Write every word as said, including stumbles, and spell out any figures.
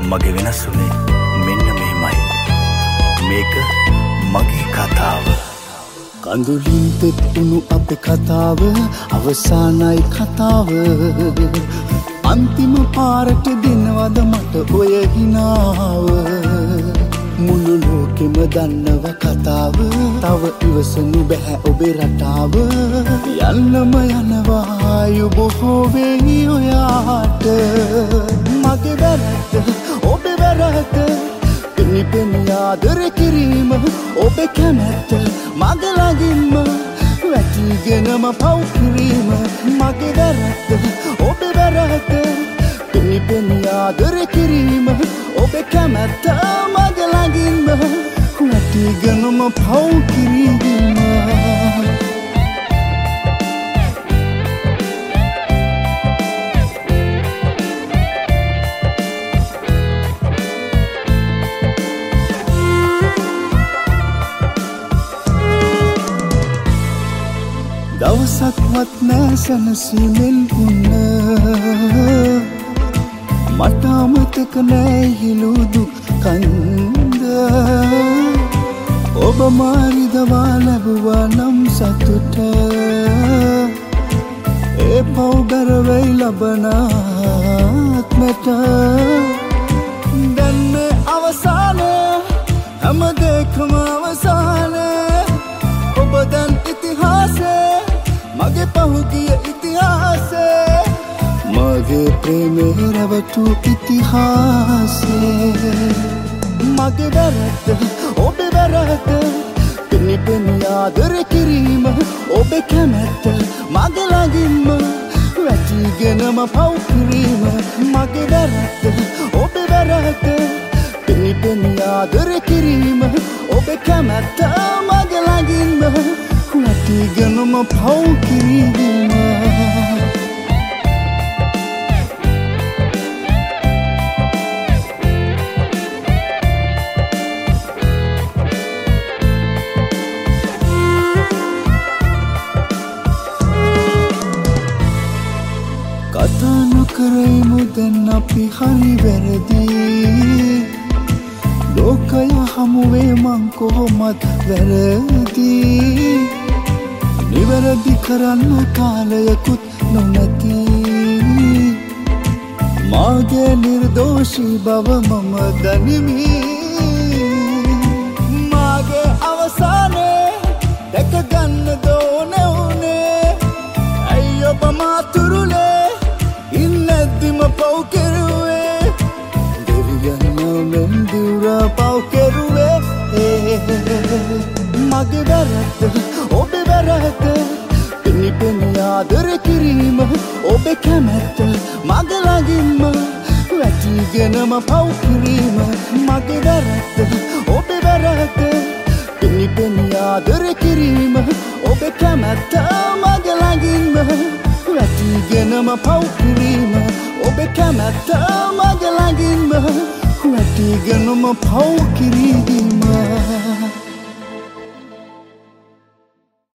මගේ වෙනස් වුණේ මෙන්න මෙහෙමයි. මේක මගේ කතාව. කඳුලින් තෙත්තුණු අපේ කතාව අවසානයි කතාව. අන්තිම පාරට දෙනවද මට ඔය හිනාව. මුළු ලෝකෙම දන්නව කතාව. තව ඉවසනු බැහැ ඔබේ රටාව. යන්නම යනවා යුබොහෝ වෙයි ඔයාට. මගේ වැරද්ද ඔබේ වැරද්ද පෙනි පෙනි ආදර කිරීම ඔබේ කැමැත්ත මගේ ළඟින්ම වැටිගෙනම පව් කිරීම. මගේ වැරද්ද ඔබේ වැරද්ද පෙනි පෙනි ආදර කිරීම ඔබේ කැමැත්ත මගේ ළඟින්ම වැටිගෙනම පව් කිරීම. දවසක්වත් නෑ සැනසීමෙන් උන්න. මට අමතක නෑ හිලුදු කන්ද. ඔබ මාරිදවා ලැබුවා නම් සතුට. ඒ පව්ගරවෙයි ලබනාත්මට. දැන් මේ අවසානය හැම දෙකම අවසානය. ඔබ දැන් ඉතිහාසේ මගේ පහුගිය ඉතිහාසේ. මගේ ප්‍රේමේ රැවටු ඉතිහාසේ. මගේ වැරද්ද ඔබේ වැරද්ද පෙනි පෙනි ආදර කිරීම ඔබේ කැමැත්ත මගේ ළඟින්ම වැටිගෙනම පව් කිරීම. මගේ වැරද්ද ඔබේ වැරද්ද පෙනි පෙනි ආදර කිරීම ඔබේ කැමැත්ත මගේ ළඟින්ම වැටිගෙනම පව් කිරීම. කතා නොකරයිමු දැන් අපි හරි වැරදි. ලෝකය හමුවේ මං කොහොමත් වැරදි. නිවැරදි කරන්න කාලයකුත් නොනැති. මාගේ නිර්දෝෂී බව මම දනිමි. මාගේ අවසානේ දැක ගන්න දෝන උනේ. ඇයි ඔබ මාතුරුලේ ඉන්නැද්දිම පව් කෙරුවේ. දෙවියන් මෙන් දුරා පව් කෙරුවේ. මගේ වැරද්ද ඔබේ වැරද්ද පෙනි පෙනි ආදර කිරීම ඔබේ කැමැත්ත මගේ ළඟින්ම වැටිගෙනම පව් කිරීම. මගේ වැරද්ද ඔබේ වැරද්ද පෙනි පෙනි ආදර කිරීම ඔබේ කැමැත්ත මගේ ළඟින්ම වැටිගෙනම පව් කිරීම. ඔබේ කැමැත්ත මගේ ළඟින්ම වැටිගෙනම පව් කිරීම.